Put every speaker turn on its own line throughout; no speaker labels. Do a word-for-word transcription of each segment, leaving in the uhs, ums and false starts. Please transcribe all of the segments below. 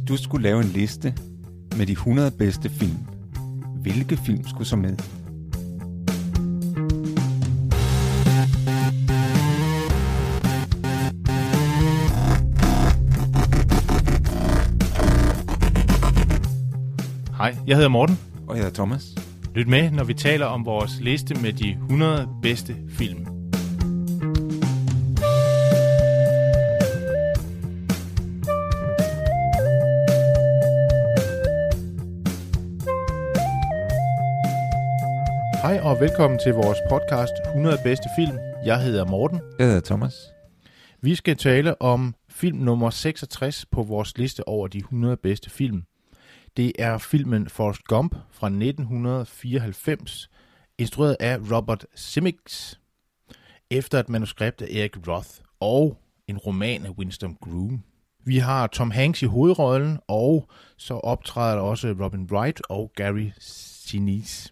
du skulle lave en liste med de hundrede bedste film, hvilke film skulle så med?
Hej, jeg hedder Morten.
Og jeg hedder Thomas.
Lyt med, når vi taler om vores liste med de hundrede bedste film. Hej og velkommen til vores podcast hundrede bedste film. Jeg hedder Morten.
Jeg hedder Thomas.
Vi skal tale om film nummer seksogtres på vores liste over de hundrede bedste film. Det er filmen Forrest Gump fra nitten fireoghalvfems, instrueret af Robert Zemeckis, efter et manuskript af Eric Roth og en roman af Winston Groom. Vi har Tom Hanks i hovedrollen, og så optræder der også Robin Wright og Gary Sinise.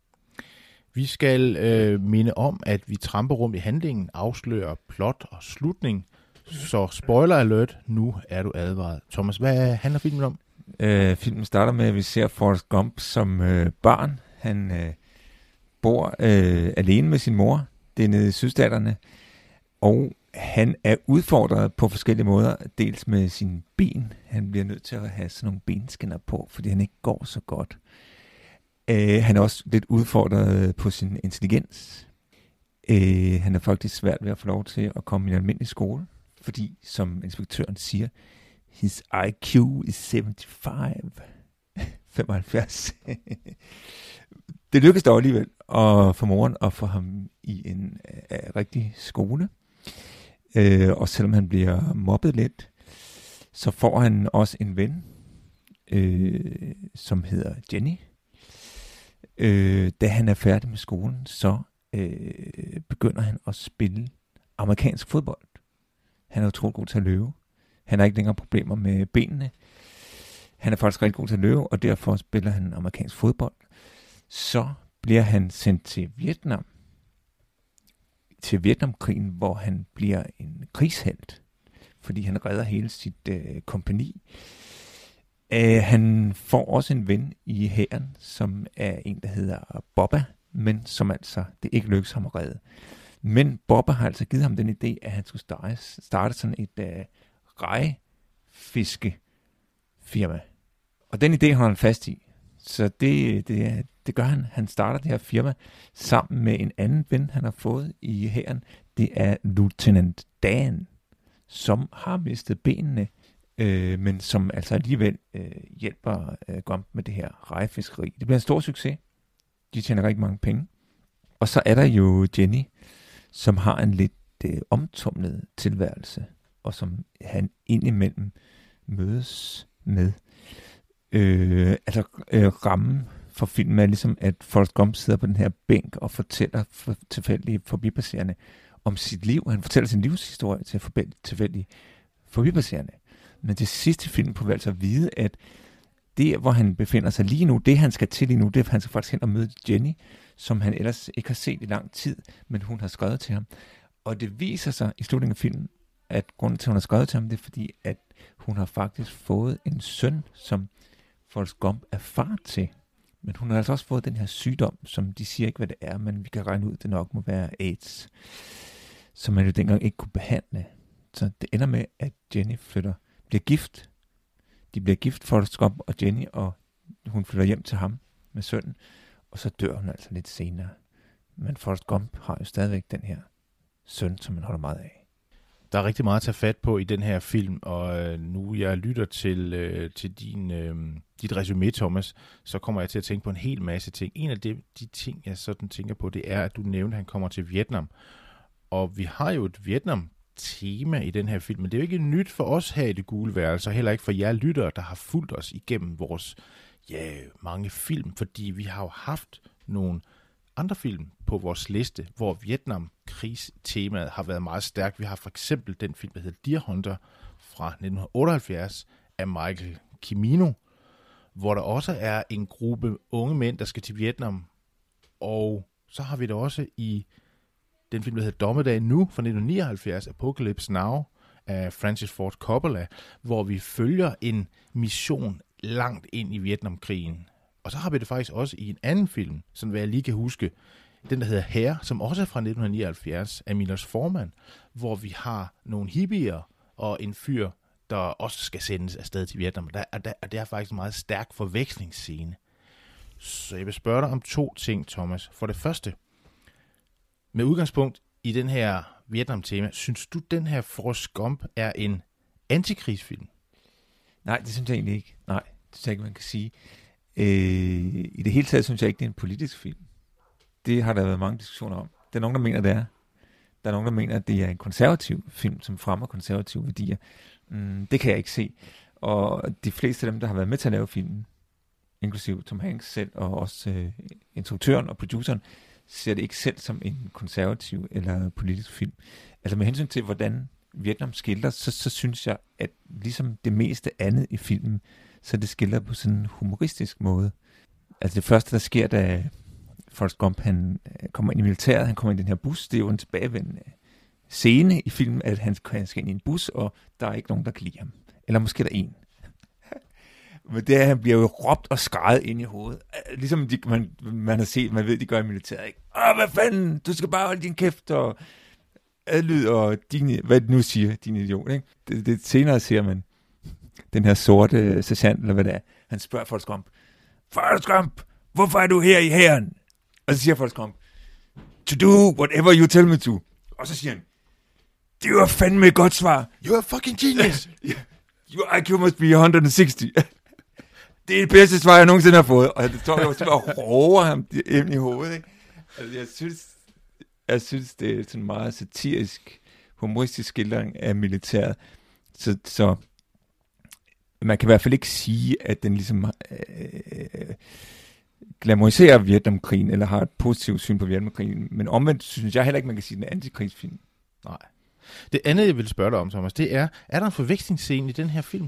Vi skal øh, minde om, at vi tramper rundt i handlingen, afslører plot og slutning. Så spoiler alert, nu er du advaret. Thomas, hvad handler filmen om?
Øh, filmen starter med, at vi ser Forrest Gump som øh, barn. Han øh, bor øh, alene med sin mor. Det er nede i Sydstaterne. Og han er udfordret på forskellige måder. Dels med sine ben. Han bliver nødt til at have sådan nogle benskinner på, fordi han ikke går så godt. Øh, han er også lidt udfordret på sin intelligens. Øh, han er faktisk svært ved at få lov til at komme i en almindelig skole. Fordi, som inspektøren siger, his I Q is seventy-five. femoghalvfjerds. Det lykkedes dog alligevel at få moren at få ham i en uh, rigtig skole. Uh, og selvom han bliver mobbet lidt, så får han også en ven, uh, som hedder Jenny. Uh, da han er færdig med skolen, så uh, begynder han at spille amerikansk fodbold. Han er utrolig god til at løbe. Han har ikke længere problemer med benene. Han er faktisk rigtig god til at løbe, og derfor spiller han amerikansk fodbold. Så bliver han sendt til Vietnam. Til Vietnamkrigen, hvor han bliver en krigshelt. Fordi han redder hele sit øh, kompagni. Uh, han får også en ven i hæren, som er en, der hedder Bobba, men som altså det ikke lykkes ham at redde. Men Bobba har altså givet ham den idé, at han skulle starte, starte sådan et uh, rejfiskefirma. Og den idé har han fast i. Så det, det, det gør han. Han starter det her firma sammen med en anden ven, han har fået i hæren. Det er Lieutenant Dan, som har mistet benene, øh, men som altså alligevel øh, hjælper øh, Gump med det her rejfiskeri. Det bliver en stor succes. De tjener rigtig mange penge. Og så er der jo Jenny, som har en lidt øh, omtumlet tilværelse, og som han indimellem mødes med. Øh, altså øh, rammen for filmen er ligesom, at Forrest Gump sidder på den her bænk og fortæller for tilfældige forbipasserende om sit liv. Han fortæller sin livshistorie til tilfældige forbipasserende. Men til sidste film får vi altså at vide, at det, hvor han befinder sig lige nu, det han skal til lige nu, det er, at han skal faktisk hen og møde Jenny, som han ellers ikke har set i lang tid, men hun har skrevet til ham. Og det viser sig i slutningen af filmen, at grunden til, at hun har skrevet til ham, det er fordi, at hun har faktisk fået en søn, som Forrest Gump er far til. Men hun har altså også fået den her sygdom, som de siger ikke, hvad det er, men vi kan regne ud, at det nok må være AIDS, som man jo dengang ikke kunne behandle. Så det ender med, at Jenny flytter, bliver gift. De bliver gift, Forrest Gump og Jenny, og hun flytter hjem til ham med sønnen, og så dør hun altså lidt senere. Men Forrest Gump har jo stadigvæk den her søn, som man holder meget af.
Der er rigtig meget at tage fat på i den her film, og øh, nu jeg lytter til, øh, til din, øh, dit resumé, Thomas, så kommer jeg til at tænke på en hel masse ting. En af de, de ting, jeg sådan tænker på, det er, at du nævnte, at han kommer til Vietnam. Og vi har jo et Vietnam-tema i den her film, men det er jo ikke nyt for os her i Det Gule Værelse, og heller ikke for jer lyttere, der har fulgt os igennem vores ja, mange film, fordi vi har jo haft nogle andre film på vores liste, hvor Vietnamkrigstemaet har været meget stærkt. Vi har for eksempel den film, der hedder Deer Hunter fra nitten otteoghalvfjerds af Michael Cimino, hvor der også er en gruppe unge mænd, der skal til Vietnam. Og så har vi det også i den film, der hedder Dommedag Nu fra nitten nioghalvfjerds, Apocalypse Now af Francis Ford Coppola, hvor vi følger en mission langt ind i Vietnamkrigen. Og så har vi det faktisk også i en anden film, som hvad jeg lige kan huske, den der hedder Hair, som også er fra nitten nioghalvfjerds af Milos Forman, hvor vi har nogle hippier og en fyr, der også skal sendes afsted til Vietnam. Og, der, og, der, og det er faktisk en meget stærk forvekslingsscene. Så jeg vil spørge dig om to ting, Thomas. For det første, med udgangspunkt i den her Vietnam-tema, synes du, den her Forrest Gump er en antikrigsfilm?
Nej, det synes jeg egentlig ikke. Nej, det synes jeg ikke, man kan sige. Øh, I det hele taget synes jeg ikke, det er en politisk film. Det har der været mange diskussioner om. Der er nogen, der mener, det er. Der er nogen, der mener, at det er en konservativ film, som fremmer konservative værdier. Mm, det kan jeg ikke se. Og de fleste af dem, der har været med til at lave filmen, inklusive Tom Hanks selv, og også øh, instruktøren og produceren, ser det ikke selv som en konservativ eller politisk film. Altså med hensyn til, hvordan Vietnam skildrer, så, så synes jeg, at ligesom det meste andet i filmen, så det skildrer på sådan en humoristisk måde. Altså det første, der sker, da Forrest Gump, han kommer ind i militæret, han kommer ind i den her bus, det er jo en tilbagevendende scene i filmen, at han skal ind i en bus, og der er ikke nogen, der kan lide ham. Eller måske der er en. Men det er, han bliver jo råbt og skreget ind i hovedet. Ligesom de, man, man har set, man ved, de gør i militæret, ikke? Åh, hvad fanden, du skal bare holde din kæft, og adlyd, og din, hvad det nu siger, din idiot, ikke? Det, det senere ser man den her sorte sergeant, eller hvad det er. Han spørger Forrest Gump, Forrest Gump, hvorfor er du her i hæren? Og så siger Forrest Gump, to do whatever you tell me to. Og så siger han, det var fandme et godt svar.
You're a fucking genius.
Your I Q must be et hundrede og tres. Det er det bedste svar, jeg nogensinde har fået. Og det står jo også bare råber ham ind i hovedet. Ikke? Altså, jeg synes, jeg synes, det er sådan en meget satirisk, humoristisk skildring af militæret. Så, så man kan i hvert fald ikke sige, at den ligesom øh, glamoriserer Vietnamkrigen, eller har et positivt syn på Vietnamkrigen. Men omvendt synes jeg heller ikke, man kan sige, at den er antikrigsfilm.
Nej. Det andet, jeg vil spørge dig om, Thomas, det er, er der en forvekslingsscene i den her film?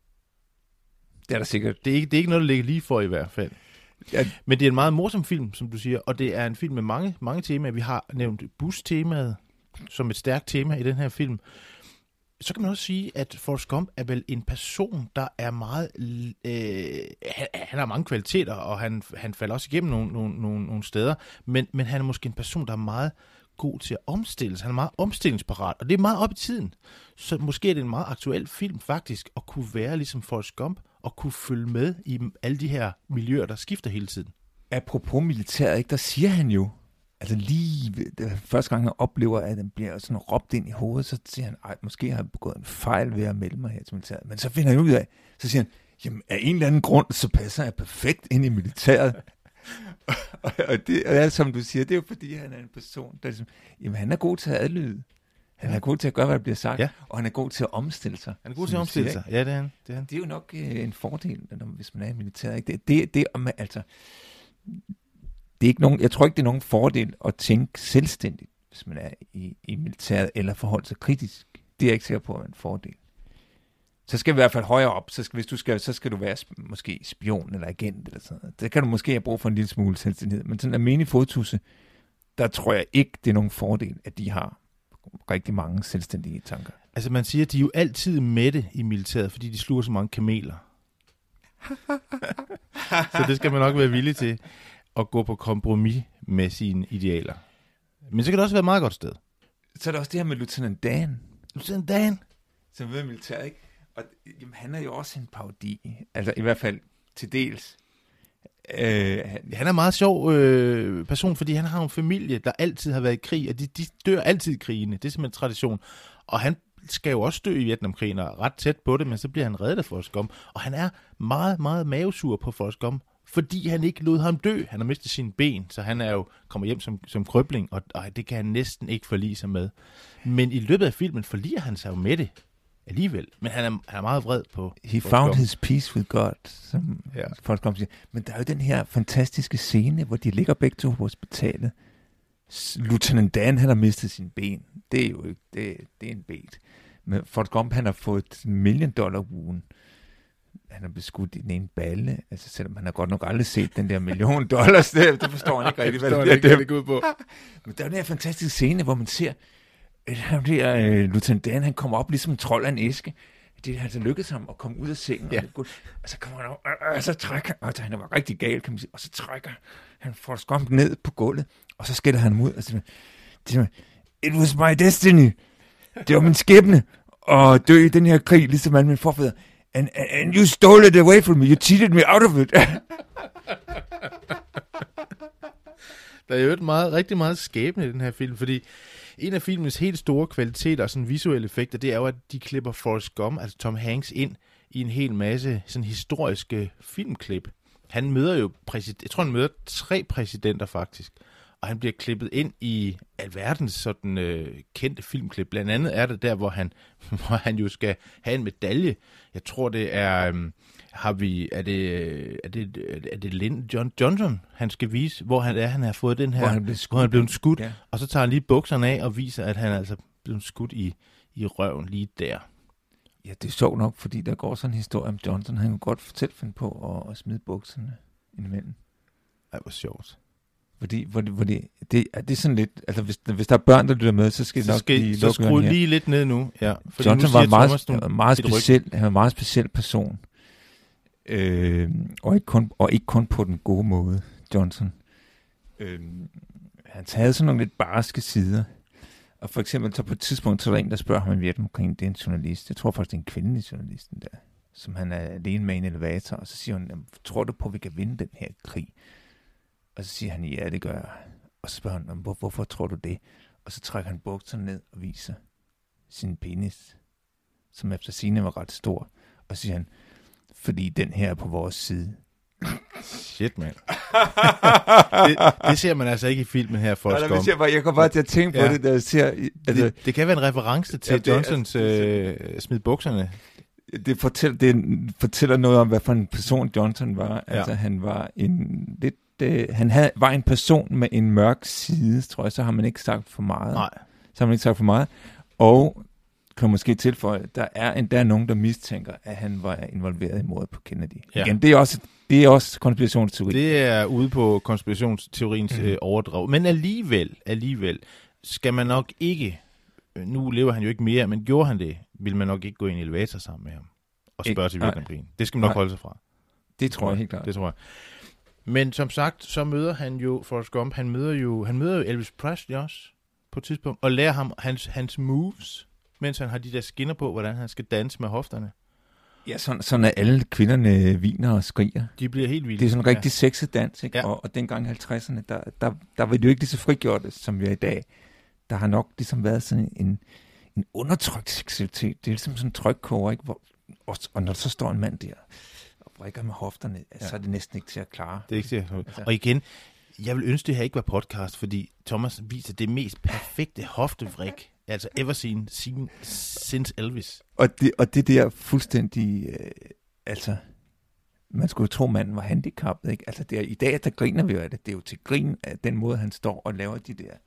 Det er der sikkert.
Det er ikke, det er ikke noget, der ligger lige for i hvert fald. Ja. Men det er en meget morsom film, som du siger, og det er en film med mange, mange temaer. Vi har nævnt bus-temaet som et stærkt tema i den her film. Så kan man også sige, at Forrest Gump er vel en person, der er meget... Øh, han, han har mange kvaliteter, og han, han falder også igennem nogle, nogle, nogle, nogle steder, men, men han er måske en person, der er meget god til at omstille sig. Han er meget omstillingsparat, og det er meget op i tiden. Så måske er det en meget aktuel film faktisk, at kunne være ligesom Forrest Gump, og kunne følge med i alle de her miljøer, der skifter hele tiden.
Apropos militæret, ikke, der siger han jo, altså lige første gang han oplever, at den bliver sådan råbt ind i hovedet, så siger han, ej, måske har jeg begået en fejl ved at melde mig her til militæret. Men så finder han ud af, så siger han, jamen af en eller anden grund, så passer jeg perfekt ind i militæret. og, og, det, og det er, som du siger, det er jo fordi, han er en person, der ligesom, jamen han er god til at adlyde. Han er god til at gøre, hvad der bliver sagt, ja. Og han er god til at omstille sig.
Han er god til at omstille sig, ja, det er han. Det er, han.
Det er jo nok øh, en fordel, hvis man er i militæret. Ikke? Det, det, det, det, altså, det er ikke nogen, jeg tror ikke, det er nogen fordel at tænke selvstændigt, hvis man er i, i militæret, eller forholde sig kritisk. Det er jeg ikke sikker på, at er en fordel. Så skal vi i hvert fald højere op. Så skal, hvis du skal, så skal du være måske spion eller agent eller sådan noget. Det kan du måske have brug for en lille smule selvstændighed. Men sådan en almindelig fodtusse, der tror jeg ikke, det er nogen fordel, at de har rigtig mange selvstændige tanker.
Altså man siger, at de er jo altid mætte i militæret, fordi de sluger så mange kameler. Så det skal man nok være villig til, at gå på kompromis med sine idealer. Men så kan det også være et meget godt sted.
Så er der også det her med Lieutenant Dan.
Lieutenant Dan?
Som ved militæret, ikke? Og jamen, han er jo også en parodi. Altså i hvert fald til dels.
Øh, han, han er en meget sjov øh, person, fordi han har en familie, der altid har været i krig, og de, de dør altid i krigene. Det er simpelthen tradition. Og han skal jo også dø i Vietnamkrigen, og ret tæt på det, men så bliver han reddet af Forrest Gump. Og han er meget, meget mavesur på Forrest Gump, fordi han ikke lod ham dø. Han har mistet sine ben, så han er jo kommet hjem som, som krøbling, og, og det kan han næsten ikke forlige sig med. Men i løbet af filmen forliger han sig jo med det alligevel. Men han er, han er meget vred på...
He found his peace with God, som ja. Forrest Gump siger. Men der er jo den her fantastiske scene, hvor de ligger begge to på hospitalet. Lieutenant Dan, han har mistet sine ben. Det er jo ikke... Det, det er en bet. Men Forrest Gump, han har fået et million dollar wound. Han er beskudt i den ene balle. Altså, selvom han har godt nok aldrig set den der million dollars. Det, det forstår han ikke rigtig, hvad det, det, det går ud på. Men der er den her fantastiske scene, hvor man ser ham der, øh, Lieutenant Dan, han kommer op ligesom en trold af en æske. Det har altså lykkedes ham at komme ud af sengen, ja. og, og så kommer han op, og, og så trækker han, og han var rigtig gal, kan man sige, og så trækker han Forrest Gump ned på gulvet, og så skælder han ham ud, og så siger, it was my destiny, det var min skæbne, at dø i den her krig, ligesom alle mine forfædre, and, and you stole it away from me, you cheated me out of it.
Der er jo et meget, rigtig meget skæbne i den her film, fordi en af filmens helt store kvaliteter og sådan visuelle effekter, det er jo, at de klipper Forrest Gump, altså Tom Hanks, ind i en hel masse sådan historiske filmklip. Han møder jo præsident, jeg tror han møder tre præsidenter faktisk, og han bliver klippet ind i alverdens sådan øh, kendte filmklip. Blandt andet er det der, hvor han, hvor han jo skal have en medalje. Jeg tror det er, øh, har vi, er det, er det, er det Lyndon John, Johnson, han skal vise, hvor han er, han har fået den her,
hvor han blev skudt,
hvor han blev skudt
ja.
Og så tager han lige bukserne af og viser, at han er altså blevet skudt i, i røven lige der.
Ja, det er sjovt nok, fordi der går sådan en historie om Johnson. Han kunne godt fortælle finde på at, at smide bukserne indimellem.
Ej, hvor sjovt.
Fordi, fordi, fordi det, det er sådan lidt, altså hvis, hvis der er børn, der lytter med, så skal det nok
skal,
lige
så
lukke
skru lige lidt ned nu. Ja,
Johnson var en meget, meget, meget speciel, han var en meget speciel person. Øh, og, ikke kun, og ikke kun på den gode måde, Johnson. Øh, han havde sådan nogle lidt barske sider. Og for eksempel, så på et tidspunkt, så er der en, der spørger ham i Vietnam omkring, det er en journalist. Jeg tror faktisk, det er en kvindelig journalist, der, som han er alene med en elevator. Og så siger hun, tror du på, at vi kan vinde den her krig? Og så siger han, ja, det gør jeg. Og så spørger han, Hvor, hvorfor tror du det? Og så trækker han bukserne ned og viser sin penis, som efter sigende var ret stor. Og så siger han, fordi den her er på vores side.
Shit, man. det, det ser man altså ikke i filmen her, Forrest Gump.
Jeg, jeg kommer bare til at tænke ja. på det, der ser... Altså,
det, det kan være en reference til ja, Johnsons øh, smid bukserne.
Det fortæller, det fortæller noget om, hvad for en person Johnson var. Ja. Altså, han var en lidt... Øh, han havde, var en person med en mørk side, tror jeg. Så har man ikke sagt for meget.
Nej.
Så har man ikke sagt for meget. Og kan måske tilføje, der er endda nogen, der mistænker, at han var involveret i mordet på Kennedy. Ja. Igen, det er også, det er også konspirationsteori.
Det er ude på konspirationsteoriens mm. øh, overdrev. Men alligevel, alligevel skal man nok ikke, nu lever han jo ikke mere, men gjorde han det, vil man nok ikke gå ind i elevator sammen med ham og spørge til Vietnamkrigen. Det skal man nok nej. holde sig fra.
Det tror jeg helt klart.
Det tror jeg. Men som sagt, så møder han jo Forrest Gump, han møder jo, han møder jo Elvis Presley også på et tidspunkt, og lærer ham hans, hans moves, mens han har de der skinner på, hvordan han skal danse med hofterne.
Ja, sådan, sådan at alle kvinderne viner og skriger.
De bliver helt vilde.
Det er sådan en rigtig ja. sexet dans, ikke?
Ja.
Og, og dengang i halvtredserne, der, der, der var det jo ikke lige så frigjort, som vi er i dag. Der har nok ligesom været sådan en, en undertrykt seksualitet. Det er ligesom sådan en trykkoger, ikke? Hvor, og, og når der så står en mand der og brækker med hofterne, ja. så er det næsten ikke til at klare.
Det er ikke til at klare. Altså. Og igen, jeg vil ønske, det her ikke var podcast, fordi Thomas viser det mest perfekte hoftevrik, altså ever seen, seen since Elvis.
Og det, og det der fuldstændig, øh, altså, man skulle jo tro, manden var handicappet, ikke? Altså, det er, i dag, der griner vi jo af det. Det er jo til grin af den måde, han står og laver de der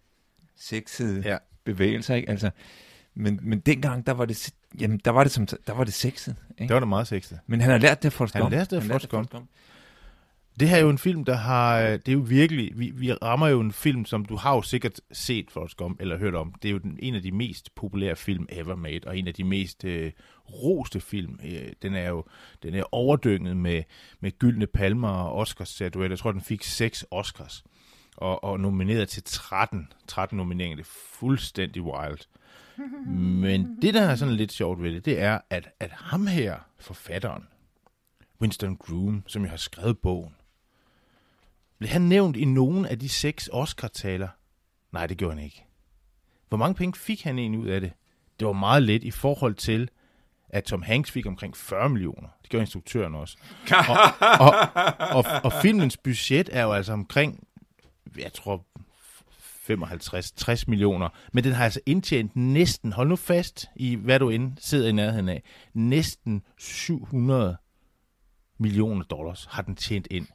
sexede ja. bevægelser, ikke? Altså, men, men dengang, der var det, jamen, der var det, som, der var det sexet, ikke?
Der var det meget sexet.
Men han har lært det for at
Han har lært det for at komme. Det her er jo en film, der har, det er jo virkelig, vi, vi rammer jo en film, som du har jo sikkert set Forrest Gump, eller hørt om. Det er jo den, en af de mest populære film ever made, og en af de mest øh, roste film. Øh, den er jo den er overdynget med, med gyldne palmer og Oscars-statuetter. Jeg tror, den fik seks Oscars, og, og nomineret til tretten. tretten nomineringer, det er fuldstændig wild. Men det, der er sådan lidt sjovt ved det, det er, at, at ham her, forfatteren, Winston Groom, som jo har skrevet bogen, blev han nævnt i nogen af de seks Oscar-taler? Nej, det gjorde han ikke. Hvor mange penge fik han egentlig ud af det? Det var meget lidt i forhold til, at Tom Hanks fik omkring fyrre millioner. Det gjorde instruktøren også. Og, og, og, og filmens budget er jo altså omkring, jeg tror, femoghalvtreds til tres millioner. Men den har altså indtjent næsten, hold nu fast i, hvad du end sidder i nærheden af, næsten syv hundrede millioner dollars har den tjent ind.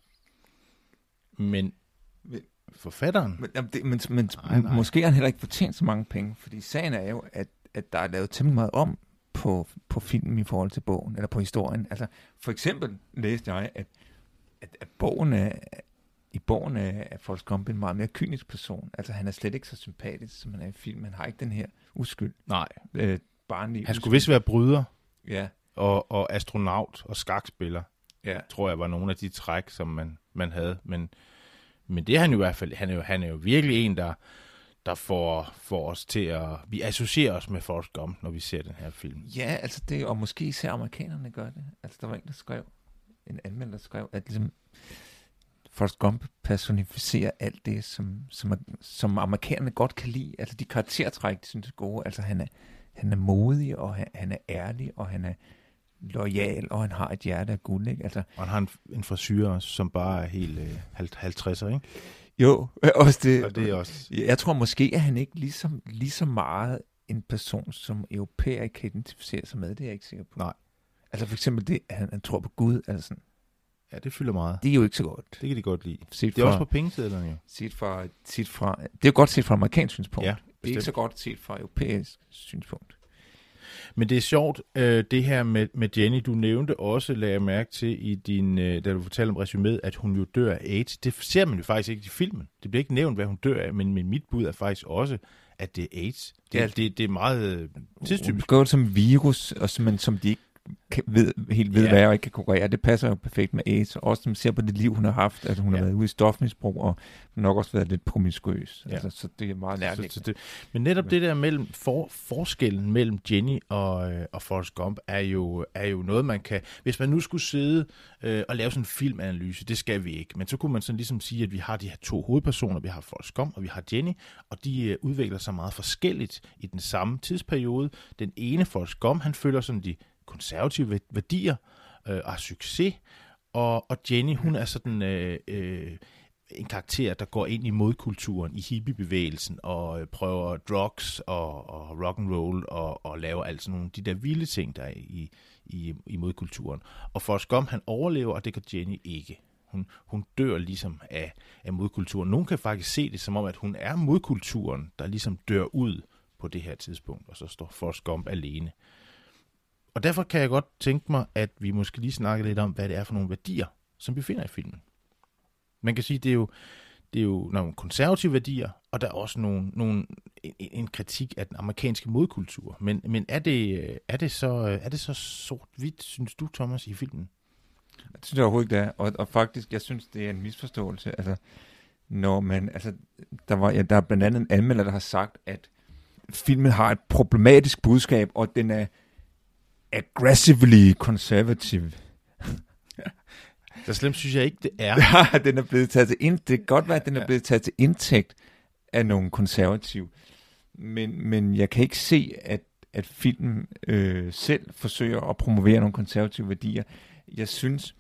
Men forfatteren...
Men, det, men, men nej, nej. Måske har han heller ikke fortjent så mange penge, fordi sagen er jo, at, at der er lavet temmelig meget om på, på filmen i forhold til bogen, eller på historien. Altså, for eksempel læste jeg, at, at, at bogen er, i bogen er, er Forrest Gump en meget mere kynisk person. Altså han er slet ikke så sympatisk, som han er i filmen. Han har ikke den her uskyld.
Nej.
Øh, barnlige
han
uskyld.
skulle vist være bryder.
Ja.
Og, og astronaut og skakspiller.
Ja.
Tror jeg var nogle af de træk, som man, man havde. Men, men det er han jo i hvert fald. Han er jo, han er jo virkelig en, der, der får, får os til at... Vi associerer os med Forrest Gump, når vi ser den her film.
Ja, altså det, og måske især amerikanerne gør det. Altså der var en, der skrev, en anmelder, der skrev, at ligesom Forrest Gump personificerer alt det, som, som, som amerikanerne godt kan lide. Altså de karaktertræk, de synes er gode. Altså han er, han er modig, og han, han er ærlig, og han er loyal, og han har et hjerte af guld, ikke? Altså,
og han har en, en frisyr, som bare er helt øh, halvtredser, ikke?
Jo, også det.
Og det er også...
Jeg tror måske, at han ikke lige så, lige så meget en person, som europæer kan identificere sig med. Det er jeg ikke sikker på.
Nej.
Altså for eksempel det, at han, han tror på Gud. Altså sådan.
Ja, det fylder meget.
Det er jo ikke så godt.
Det kan de godt lide.
Set
det er
fra,
også på pengesedlerne jo.
Set fra, set fra, det er godt set fra amerikansk synspunkt.
Ja,
det er ikke så godt set fra europæisk synspunkt.
Men det er sjovt, øh, det her med, med Jenny. Du nævnte også, lagde jeg mærke til, i din, øh, da du fortalte om resuméet, at hun jo dør af AIDS. Det ser man jo faktisk ikke i filmen. Det bliver ikke nævnt, hvad hun dør af, men, men mit bud er faktisk også, at det er AIDS. Det, ja, det, det er meget øh, tidstypisk.
Hun går som virus, og som, som de ikke kan, ved, helt ved, ja. hvad og ikke kan kurere. Det passer jo perfekt med AIDS. Også når man ser på det liv, hun har haft, at hun ja. har været ude i stofmisbrug, og nok også været lidt promiskuøs. Ja. Altså, så det er meget nærliggende.
Men netop det der mellem for, forskellen mellem Jenny og, øh, og Forrest Gump er jo, er jo noget, man kan... Hvis man nu skulle sidde øh, og lave sådan en filmanalyse, det skal vi ikke, men så kunne man sådan ligesom sige, at vi har de her to hovedpersoner, vi har Forrest Gump og vi har Jenny, og de øh, udvikler sig meget forskelligt i den samme tidsperiode. Den ene, Forrest Gump, han følger sådan de konservative værdier øh, og har succes, og, og Jenny, hun er sådan øh, øh, en karakter, der går ind i modkulturen, i hippiebevægelsen, og øh, prøver drugs og, og rock and roll og, og laver altså nogle de der vilde ting, der er i, i, i modkulturen. Og Forrest Gump, han overlever, og det kan Jenny ikke. Hun, hun dør ligesom af, af modkulturen. Nogen kan faktisk se det som om, at hun er modkulturen, der ligesom dør ud på det her tidspunkt, og så står Forrest Gump alene. Og derfor kan jeg godt tænke mig, at vi måske lige snakker lidt om, hvad det er for nogle værdier, som vi finder i filmen. Man kan sige, det er jo, det er jo nogle konservative værdier, og der er også nogle, nogle, en, en kritik af den amerikanske modkultur. Men, men er, det, er, det så, er det så sort-hvidt, synes du, Thomas, i filmen?
Jeg synes jeg overhovedet ikke, det er. Og, og faktisk, jeg synes, det er en misforståelse. Altså, når man, altså, der, var, ja, der er blandt andet en anmelder, der har sagt, at filmen har et problematisk budskab, og den er aggressively conservative.
Så slemt synes jeg ikke, det er.
Ja, den er blevet taget til ind. Det kan godt være, at den er blevet taget til indtægt af nogle konservative. Men, men jeg kan ikke se, at, at filmen øh, selv forsøger at promovere nogle konservative værdier. Jeg synes,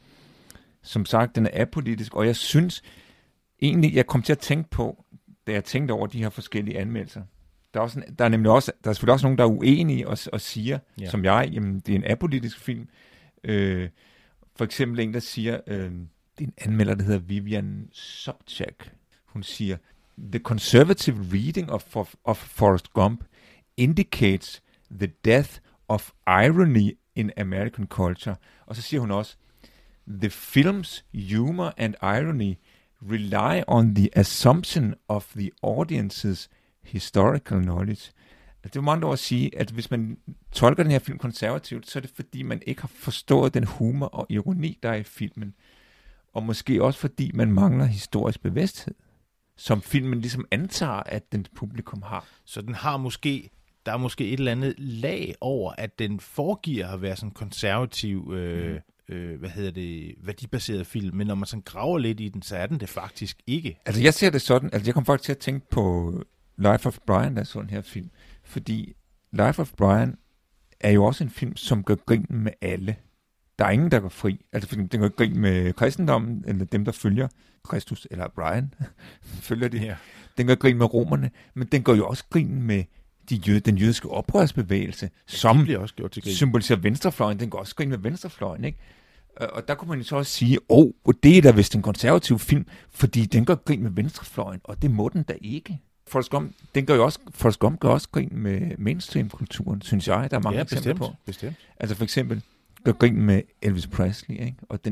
som sagt, den er apolitisk, og jeg synes egentlig, jeg kom til at tænke på, da jeg tænkte over de her forskellige anmeldelser. Der er, også, der er nemlig også, der er selvfølgelig også nogen, der er uenige og, og siger, ja. som jeg, jamen det er en apolitisk film. Øh, for eksempel en, der siger, øh, det er en anmelder, der hedder Vivian Sobchak. Hun siger, the conservative reading of, of, of Forrest Gump indicates the death of irony in American culture. Og så siger hun også, the film's humor and irony rely on the assumption of the audience's historical knowledge. Altså, det er meget at sige, at hvis man tolker den her film konservativt, så er det fordi, man ikke har forstået den humor og ironi, der er i filmen. Og måske også fordi, man mangler historisk bevidsthed, som filmen ligesom antager, at den publikum har.
Så den har måske, der er måske et eller andet lag over, at den foregiver at være sådan en konservativ, øh, mm. øh, hvad hedder det, værdibaseret film, men når man sådan graver lidt i den, så er den det faktisk ikke.
Altså jeg ser det sådan, altså jeg kom faktisk til at tænke på Life of Brian, der er sådan her film. Fordi Life of Brian er jo også en film, som gør grin med alle. Der er ingen, der går fri. Altså den gør grin med kristendommen, eller dem, der følger Kristus, eller Brian, følger det her. Den gør grin med romerne, men den gør jo også grin med de jød, den jødiske oprørsbevægelse, ja, som
også gjort til
symboliserer venstrefløjen. Den går også grin med venstrefløjen, ikke? Og der kunne man jo så også sige, åh, oh, det er da vist en konservativ film, fordi den gør grin med venstrefløjen, og det må den da ikke. Forrest Gump, den gør jo også, Forrest Gump gør også grin med mainstream-kulturen, synes jeg. Der er mange
ja,
eksempler
bestemt,
på.
Bestemt.
Altså for eksempel gør grin med Elvis Presley, ikke? Og den der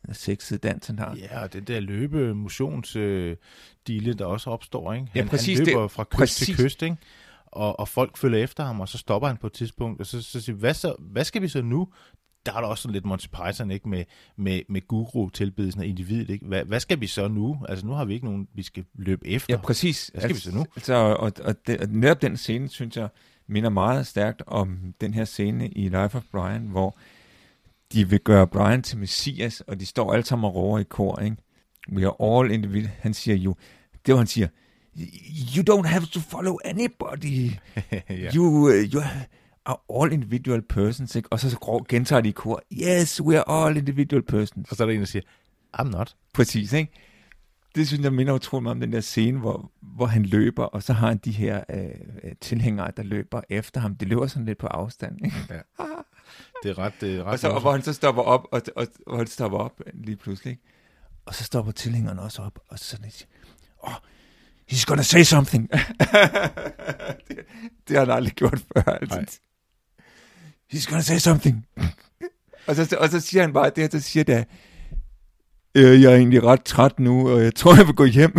sexede dans, han har.
Ja, og den der løbe motionsdile, øh, der også opstår, ikke? Han,
ja, præcis,
han løber
det,
fra kyst
præcis.
til kyst, ikke? Og, og folk følger efter ham, og så stopper han på et tidspunkt, og så, så siger hvad, så, hvad skal vi så nu? Der er der også sådan lidt Monty Python, ikke? Med, med, med guru-tilbedelsen af individet, ikke? Hvad, hvad skal vi så nu? Altså, nu har vi ikke nogen, vi skal løbe efter.
Ja, præcis.
Hvad skal
altså,
vi så nu?
Altså, og, og, det, og netop den scene, synes jeg, minder meget stærkt om den her scene i Life of Brian, hvor de vil gøre Brian til Messias, og de står alle sammen og råber i kor, ikke? We are all individual. Han siger jo, det var han siger, you don't have to follow anybody. yeah. You, uh, you are all individual persons, ikke? Og så, så gentager de i kor, yes, we are all individual persons.
Og så er der en, der siger, I'm not.
Præcis, ikke? Det synes jeg minder utroligt meget om den der scene, hvor, hvor han løber, og så har han de her øh, tilhængere, der løber efter ham. De løber sådan lidt på afstand, ikke?
Ja. Det er ret... Det er ret
og, så, og hvor han så stopper op, og, og, og han stopper op lige pludselig, ikke? Og så stopper tilhængerne også op, og så sådan lidt, oh, he's gonna say something. det, det har han aldrig gjort før, altså. He's gonna say something. og, så, og så siger han bare det, og så siger der, øh, jeg er egentlig ret træt nu, og jeg tror, jeg vil gå hjem.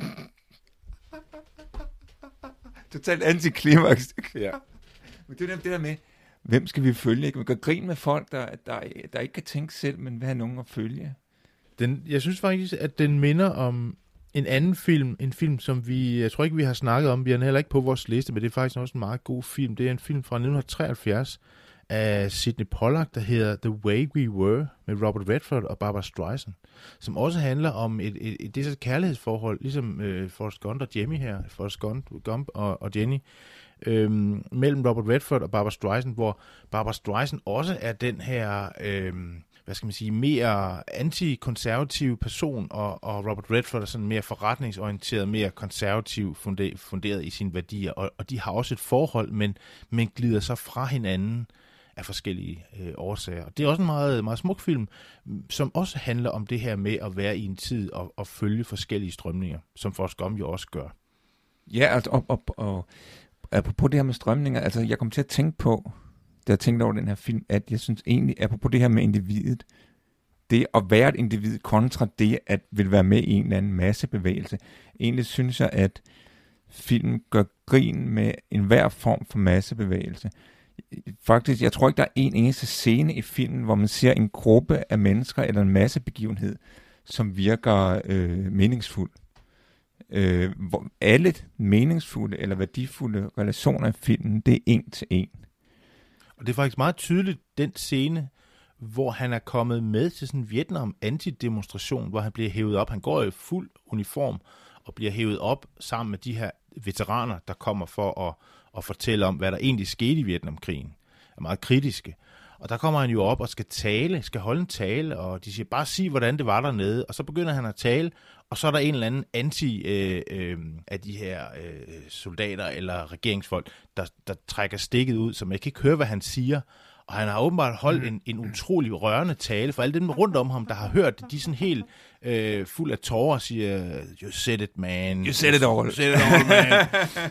Totalt antiklimaks.
Ja.
Men det er det der med, hvem skal vi følge? Ikke? Man kan grine med folk, der, der, der ikke kan tænke selv, men vil have nogen at følge.
Den, jeg synes faktisk, at den minder om en anden film, en film, som vi, jeg tror ikke, vi har snakket om, vi har heller ikke på vores liste, men det er faktisk også en meget god film. Det er en film fra nitten treoghalvfjerds af Sidney Pollack, der hedder The Way We Were, med Robert Redford og Barbra Streisand, som også handler om et, et, et, et, et kærlighedsforhold, ligesom øh, Forrest Gump og Jenny her, Forrest Gump, Gump og, og Jenny, øhm, mellem Robert Redford og Barbra Streisand, hvor Barbra Streisand også er den her... Øhm, hvad skal man sige, mere antikonservativ person, og, og Robert Redford er sådan mere forretningsorienteret, mere konservativ funderet, funderet i sine værdier, og, og de har også et forhold, men, men glider så fra hinanden af forskellige øh, årsager. Og det er også en meget, meget smuk film, som også handler om det her med at være i en tid og, og følge forskellige strømninger, som Forrest Gump jo også gør.
Ja, altså, og, og, og apropos det her med strømninger, altså jeg kom til at tænke på, da jeg tænkte over den her film, at jeg synes egentlig, apropos det her med individet, det at være et individ kontra det at vil være med i en eller anden massebevægelse, egentlig synes jeg, at filmen gør grin med enhver form for massebevægelse. Faktisk, jeg tror ikke, der er en eneste scene i filmen, hvor man ser en gruppe af mennesker eller en massebegivenhed, som virker øh, meningsfuld. Øh, hvor alle meningsfulde eller værdifulde relationer i filmen, det er en til en.
Og det er faktisk meget tydeligt, den scene, hvor han er kommet med til sådan en Vietnam-antidemonstration, hvor han bliver hævet op. Han går i fuld uniform og bliver hævet op sammen med de her veteraner, der kommer for at, at fortælle om, hvad der egentlig skete i Vietnamkrigen. Er meget kritiske. Og der kommer han jo op og skal tale, skal holde en tale, og de siger, bare sig, hvordan det var dernede. Og så begynder han at tale, og så er der en eller anden anti øh, øh, af de her øh, soldater eller regeringsfolk, der, der trækker stikket ud, så man kan ikke høre, hvad han siger. Og han har åbenbart holdt en, en utrolig rørende tale, for alle dem rundt om ham, der har hørt det, de er sådan helt øh, fuld af tårer og siger, you said it, man.
You said it all.
You said it all, man.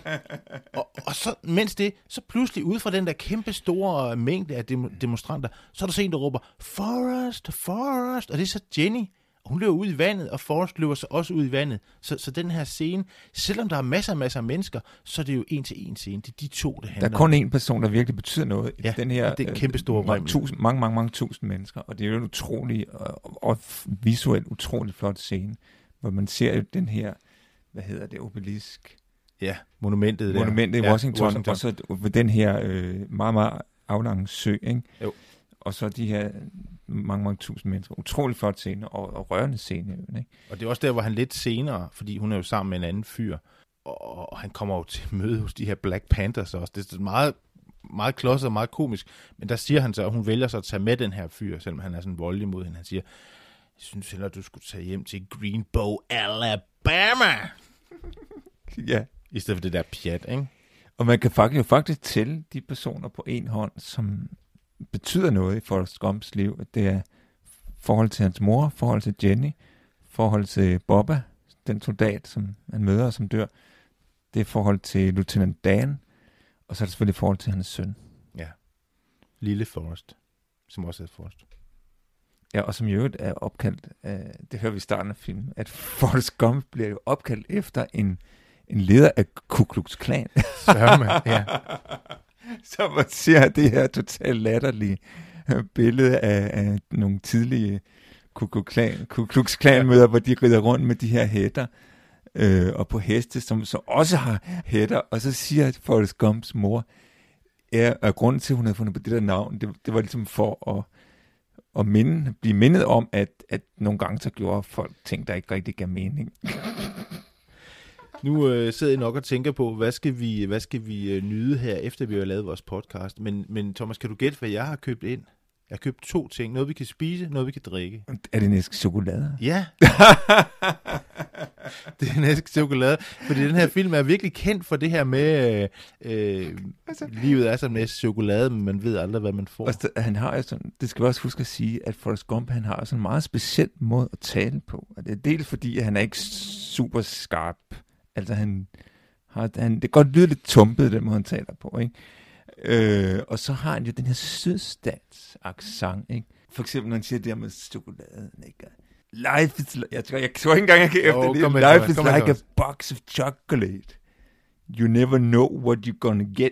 og, og så, mens det, så pludselig ud fra den der kæmpe store mængde af demonstranter, så er der så en, der råber, Forrest, Forrest, og det er så Jenny. Hun løber ud i vandet, og Forrest løber så også ud i vandet. Så, så den her scene, selvom der er masser og masser af mennesker, så er det jo en til en scene. Det er de to, det handler om.
Der er kun en person, der virkelig betyder noget i
ja,
den her
det er kæmpe store
mange, tusind, mange, mange, mange tusind mennesker. Og det er jo en utrolig og, og visuelt utrolig flot scene, hvor man ser jo den her, hvad hedder det, obelisk?
Ja, monumentet der.
Monumentet i
ja,
Washington,
Washington,
og så ved den her øh, meget, meget aflange sø, ikke?
Jo. Og
så de her mange, mange tusind mennesker. Utrolig flot scene, og, og rørende scene. Ikke?
Og det er også der, hvor han lidt senere, fordi hun er jo sammen med en anden fyr, og, og han kommer jo til møde hos de her Black Panthers også. Det er meget, meget klodset og meget komisk, men der siger han så, at hun vælger så at tage med den her fyr, selvom han er sådan voldelig mod hende. Han siger, jeg synes heller, du skulle tage hjem til Greenbow, Alabama.
Ja.
I stedet for det der pjat, ikke?
Og man kan faktisk, jo faktisk tælle de personer på en hånd, som betyder noget i Forrest Gumps liv. Det er forhold til hans mor, forhold til Jenny, forhold til Bubba, den soldat, som han møder og som dør. Det er forhold til Lieutenant Dan, og så er det selvfølgelig forhold til hans søn.
Ja. Lille Forrest, som også er Forrest.
Ja, og som i øvrigt er opkaldt, uh, det hører vi i starten af filmen, at Forrest Gump bliver jo opkaldt efter en, en leder af Ku Klux Klan.
Sørme, ja.
Så man ser det her totalt latterlige billede af, af nogle tidlige Ku Klux Klan, Ku Klux Klan møder, hvor de rider rundt med de her hætter, øh, og på heste, som så også har hætter, og så siger Forrest Gumps mor, ja, og grunden til, at hun havde fundet på det der navn, det, det var ligesom for at, at minde, blive mindet om, at, at nogle gange så gjorde folk ting, der ikke rigtig gav mening.
Nu øh, sidder jeg nok og tænker på, hvad skal vi, hvad skal vi øh, nyde her, efter vi har lavet vores podcast. Men, men Thomas, kan du gætte, hvad jeg har købt ind? Jeg har købt to ting. Noget, vi kan spise, noget, vi kan drikke.
Er det næsten chokolade?
Ja. Det er næsten chokolade. Fordi den her film er virkelig kendt for det her med, øh, øh, altså, livet er som næsten chokolade, men man ved aldrig, hvad man får.
Altså, han har sådan, det skal vi også huske at sige, at Forrest Gump, han har sådan en meget speciel måde at tale på. Og det er dels fordi, at han er ikke super skarp. Altså, han har, han, det kan godt lyde lidt tumpet, den måde, han taler på, ikke? Øh, og så har han jo den her sydstats accent, ikke? For eksempel, når han siger det her med chokoladen, ikke? Life is like, jeg tror, jeg tror ikke engang, jeg kan efter det. Life is like a box of chocolate. You never know what you're gonna get.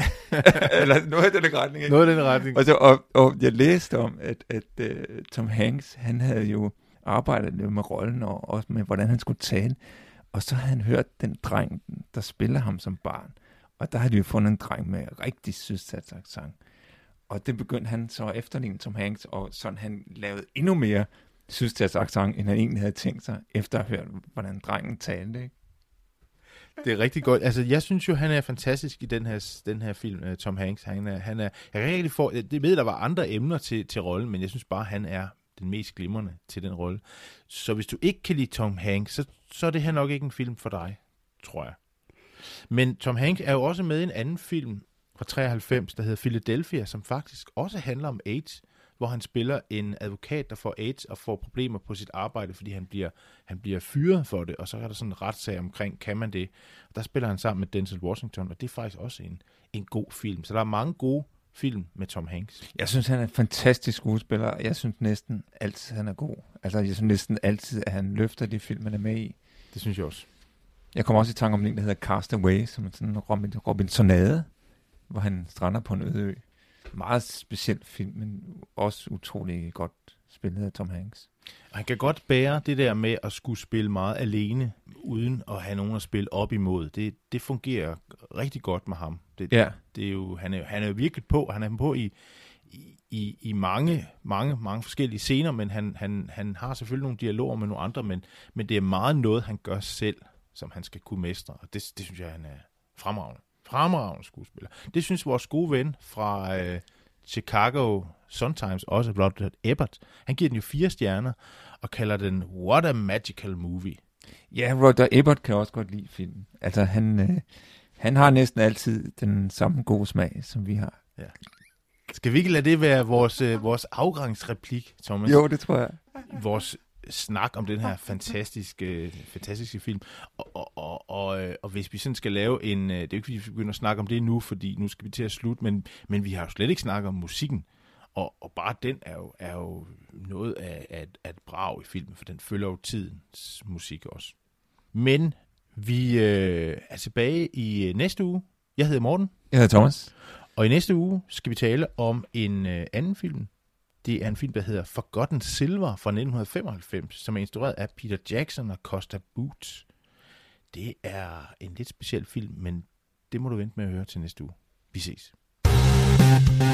Eller noget af den retning, ikke?
Noget af den retning.
Og, så, og, og jeg læste om, at, at uh, Tom Hanks, han havde jo arbejdet med rollen, og også med, hvordan han skulle tale. Og så havde han hørt den dreng, der spiller ham som barn. Og der havde de jo fundet en dreng med rigtig sydstatsaccent. Og det begyndte han så at efterligne Tom Hanks, og sådan han lavede endnu mere sydstatsaccent, end han egentlig havde tænkt sig, efter at have hørt, hvordan drengen talte, ikke?
Det er rigtig godt. Altså, jeg synes jo, han er fantastisk i den her, den her film, Tom Hanks. Han er, han er, jeg kan ikke få, det ved, der var andre emner til, til rollen, men jeg synes bare, han er den mest glimrende til den rolle. Så hvis du ikke kan lide Tom Hanks, så, så er det her nok ikke en film for dig, tror jeg. Men Tom Hanks er jo også med i en anden film fra treoghalvfems, der hedder Philadelphia, som faktisk også handler om AIDS, hvor han spiller en advokat, der får AIDS og får problemer på sit arbejde, fordi han bliver, han bliver fyret for det, og så er der sådan en retssag omkring, kan man det? Og der spiller han sammen med Denzel Washington, og det er faktisk også en, en god film. Så der er mange gode film med Tom Hanks.
Jeg synes, han er en fantastisk skuespiller. Jeg synes næsten altid, han er god. Altså, jeg synes næsten altid, at han løfter de film, han er med i.
Det synes jeg også.
Jeg kommer også i tanke om en, der hedder Cast Away, som er sådan en Robin, Robinsonade, hvor han strander på en øde ø. Meget speciel film, men også utrolig godt spillet af Tom Hanks.
Og han kan godt bære det der med at skulle spille meget alene, uden at have nogen at spille op imod. Det, det fungerer rigtig godt med ham. Det,
ja.
det er jo, han, er, han er jo virkelig på. Han er på i, i, i mange, mange, mange forskellige scener, men han, han, han har selvfølgelig nogle dialoger med nogle andre, men, men det er meget noget, han gør selv, som han skal kunne mestre. Og det, det synes jeg, han er fremragende. Fremragende skuespiller. Det synes vores gode ven fra øh, Chicago Sun-Times, også Roger Ebert, han giver den jo fire stjerner, og kalder den What a Magical Movie.
Ja, Roger Ebert kan også godt lide filmen. Altså, han, øh, han har næsten altid den samme gode smag, som vi har.
Ja. Skal vi ikke lade det være vores, øh, vores afgangsreplik, Thomas?
Jo, det tror jeg.
Vores snak om den her fantastiske, fantastiske film. Og, og, og, og, og hvis vi sådan skal lave en... Det er jo ikke, fordi vi begynder at snakke om det nu, fordi nu skal vi til at slutte, men, men vi har jo slet ikke snakket om musikken. Og, og bare den er jo, er jo noget af, af, af et brag i filmen, for den følger jo tidens musik også. Men vi øh, er tilbage i næste uge. Jeg hedder Morten.
Jeg hedder Thomas.
Og i næste uge skal vi tale om en øh, anden film. Det er en film, der hedder Forgotten Silver fra nitten femoghalvfems, som er instrueret af Peter Jackson og Costa Boots. Det er en lidt speciel film, men det må du vente med at høre til næste uge. Vi ses.